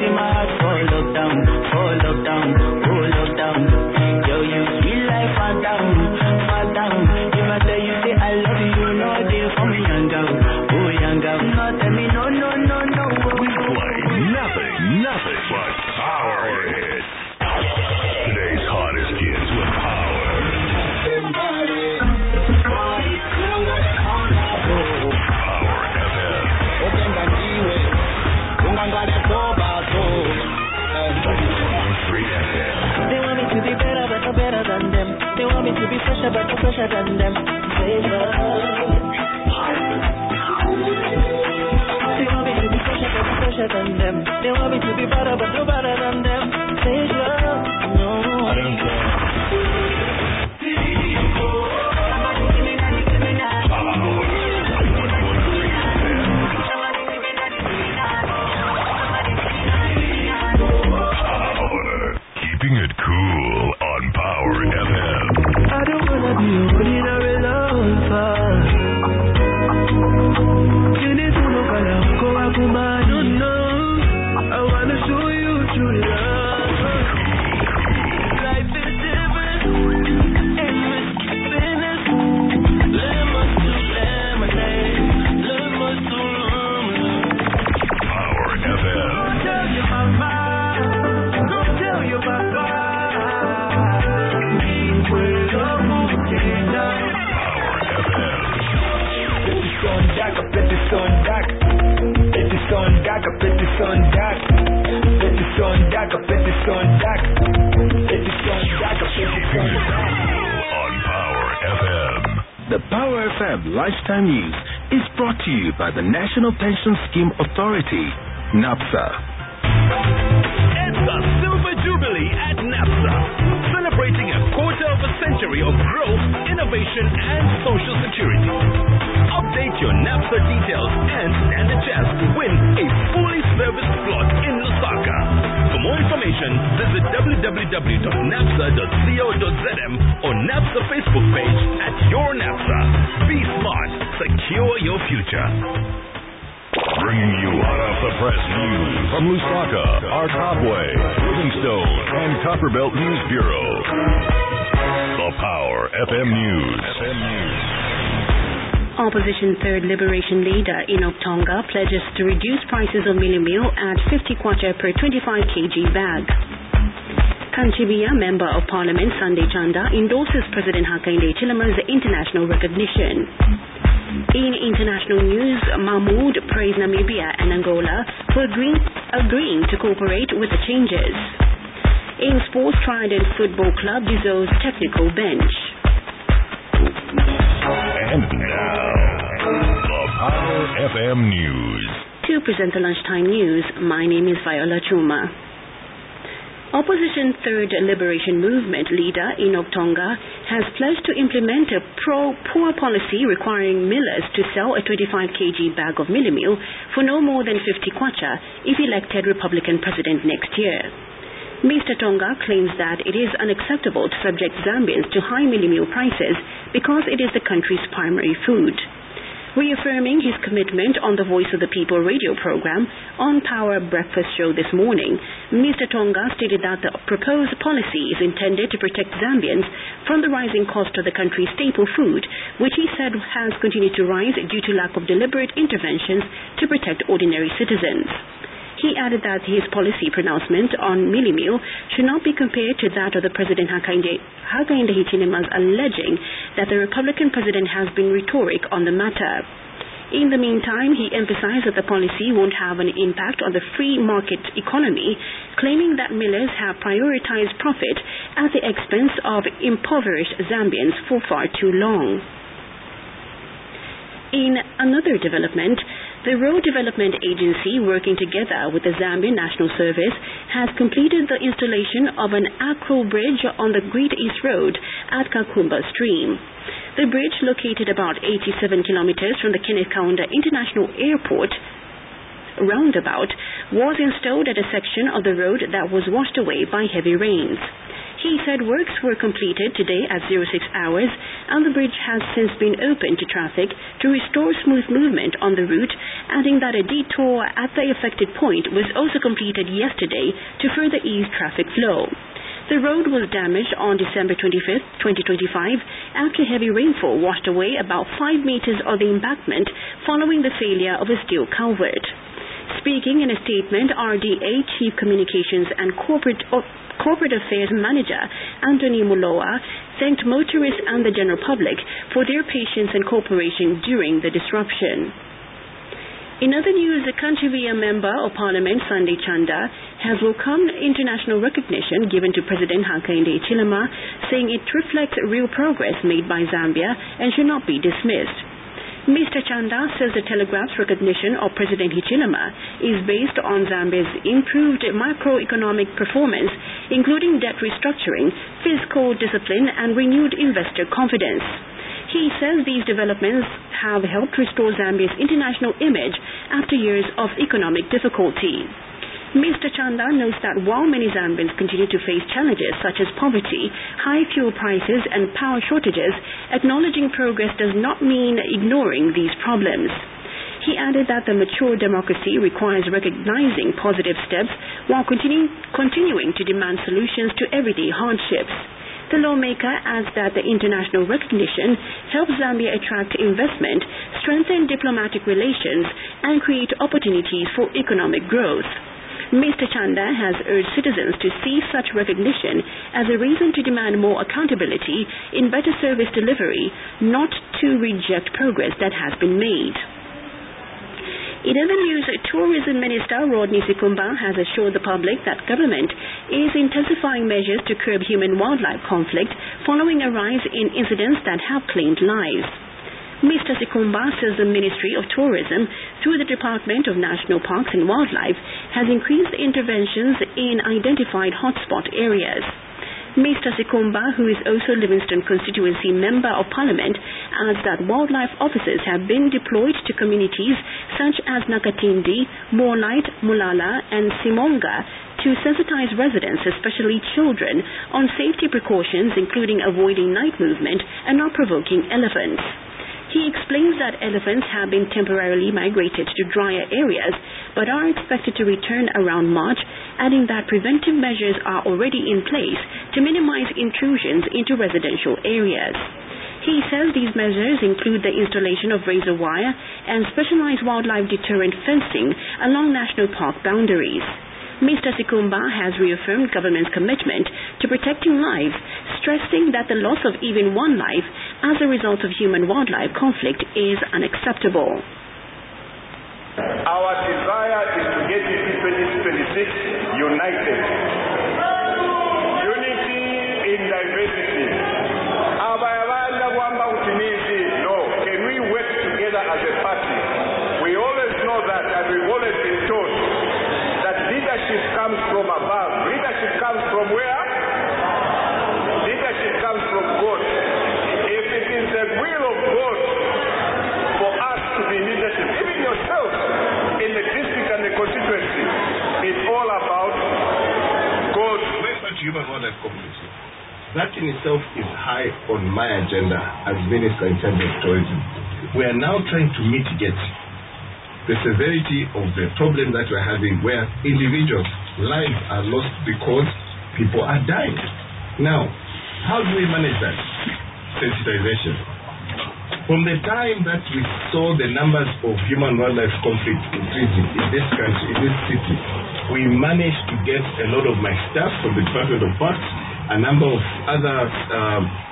see my heart fall lockdown, yo, you sweet life, phantom. If I tell you say I love you, no day for me, young girl, no tell me no. We play nothing but power hits. Today's hottest kids with power. Power FM. 91.3 FM. They want me to be better, but no better than them. They want me to be fresher, but no fresher than them. They want me to be fresher, but no fresher than them. They want me to be better, but no better than them. Say love, no. I don't care. Keeping it cool on Power FM. I don't wanna be a ordinary lover. You need to know what I'm going to no. I wanna show you true love. Life is different, and we're skipping it. Lemons to lemonade, lemons to lemonade. Power FM. Don't tell your mama, don't tell your papa. Me will love you, Power FM. Petit son jack, petit son jack. Petit son jack, petit son jack. Petit son jack, petit son jack. Petit son jack, petit son jack. On Power FM. The Power FM Lifetime News is brought to you by the National Pension Scheme Authority, NAPSA. It's the Silver Jubilee at NAPSA, celebrating a quarter of a century of growth, innovation, and social security. Update your NAPSA details and stand a chance to win a fully serviced plot in Lusaka. For more information, visit www.napsa.co.zm or NAPSA Facebook page at Your NAPSA. Be smart, secure your future. Bringing you hot off the press news from Lusaka, Arkabwe, Livingstone, and Copperbelt News Bureau. The Power FM News. Opposition Third Liberation Leader Enoch Tonga pledges to reduce prices of mealie meal at 50 kwacha per 25 kg bag. Kanchibia Member of Parliament Sunday Chanda endorses President Hakainde Hichilema's international recognition. In international news, Mahmoud praised Namibia and Angola for agreeing to cooperate with the changes. In sports, Trident Football Club dissolves technical bench. And now, the Power FM News. To present the lunchtime news, my name is Viola Chuma. Opposition Third Liberation Movement leader Enoch Tonga has pledged to implement a pro-poor policy requiring millers to sell a 25 kg bag of mealie meal for no more than 50 kwacha if elected Republican president next year. Mr. Tonga claims that it is unacceptable to subject Zambians to high mealie meal prices because it is the country's primary food. Reaffirming his commitment on the Voice of the People radio program on Power Breakfast Show this morning, Mr. Tonga stated that the proposed policy is intended to protect Zambians from the rising cost of the country's staple food, which he said has continued to rise due to lack of deliberate interventions to protect ordinary citizens. He added that his policy pronouncement on mealie meal should not be compared to that of the President Hakainde Hichilema's alleging that the Republican president has been rhetoric on the matter. In the meantime, he emphasized that the policy won't have an impact on the free market economy, claiming that millers have prioritized profit at the expense of impoverished Zambians for far too long. In another development, the Road Development Agency, working together with the Zambian National Service, has completed the installation of an acro bridge on the Great East Road at Kakumba Stream. The bridge, located about 87 kilometers from the Kenneth Kaunda International Airport roundabout, was installed at a section of the road that was washed away by heavy rains. He said works were completed today at 06 hours and the bridge has since been opened to traffic to restore smooth movement on the route, adding that a detour at the affected point was also completed yesterday to further ease traffic flow. The road was damaged on December 25th, 2025 after heavy rainfall washed away about 5 meters of the embankment following the failure of a steel culvert. Speaking in a statement, RDA Chief Communications and Corporate Affairs Manager Anthony Muloa thanked motorists and the general public for their patience and cooperation during the disruption. In other news, the Kanchiviya Member of Parliament Sunday Chanda has welcomed international recognition given to President Hakainde Hichilema, saying it reflects real progress made by Zambia and should not be dismissed. Mr. Chanda says the Telegraph's recognition of President Hichilema is based on Zambia's improved macroeconomic performance, including debt restructuring, fiscal discipline, and renewed investor confidence. He says these developments have helped restore Zambia's international image after years of economic difficulty. Mr. Chanda notes that while many Zambians continue to face challenges such as poverty, high fuel prices, and power shortages, acknowledging progress does not mean ignoring these problems. He added that the mature democracy requires recognizing positive steps while continuing to demand solutions to everyday hardships. The lawmaker adds that the international recognition helps Zambia attract investment, strengthen diplomatic relations, and create opportunities for economic growth. Mr. Chanda has urged citizens to see such recognition as a reason to demand more accountability in better service delivery, not to reject progress that has been made. In other news, Tourism Minister Rodney Sikumba has assured the public that government is intensifying measures to curb human-wildlife conflict following a rise in incidents that have claimed lives. Mr. Sikumba says the Ministry of Tourism, through the Department of National Parks and Wildlife, has increased interventions in identified hotspot areas. Mr. Sikumba, who is also Livingston Constituency Member of Parliament, adds that wildlife officers have been deployed to communities such as Nakatindi, Moorlight, Mulala, and Simonga to sensitize residents, especially children, on safety precautions including avoiding night movement and not provoking elephants. He explains that elephants have been temporarily migrated to drier areas but are expected to return around March, adding that preventive measures are already in place to minimize intrusions into residential areas. He says these measures include the installation of razor wire and specialized wildlife deterrent fencing along national park boundaries. Mr. Sikumba has reaffirmed government's commitment to protecting lives, stressing that the loss of even one life as a result of human-wildlife conflict is unacceptable. Our desire is to get into 2026 united. Unity in diversity. No, can we work together as a party? We always know that, and we've always been told that leadership comes from above. Leadership comes from where? Leadership comes from God. If it is the will of God for us to be leadership, even yourself in the district and the constituency, it's all about God. Human wildlife conflict. That in itself is high on my agenda as Minister in terms of tourism. We are now trying to mitigate the severity of the problem that we're having where individuals' lives are lost because people are dying. Now, how do we manage that? Sensitization. From the time that we saw the numbers of human-wildlife conflict increasing in this country, in this city, we managed to get a lot of my staff from the Department of Parks, a number of other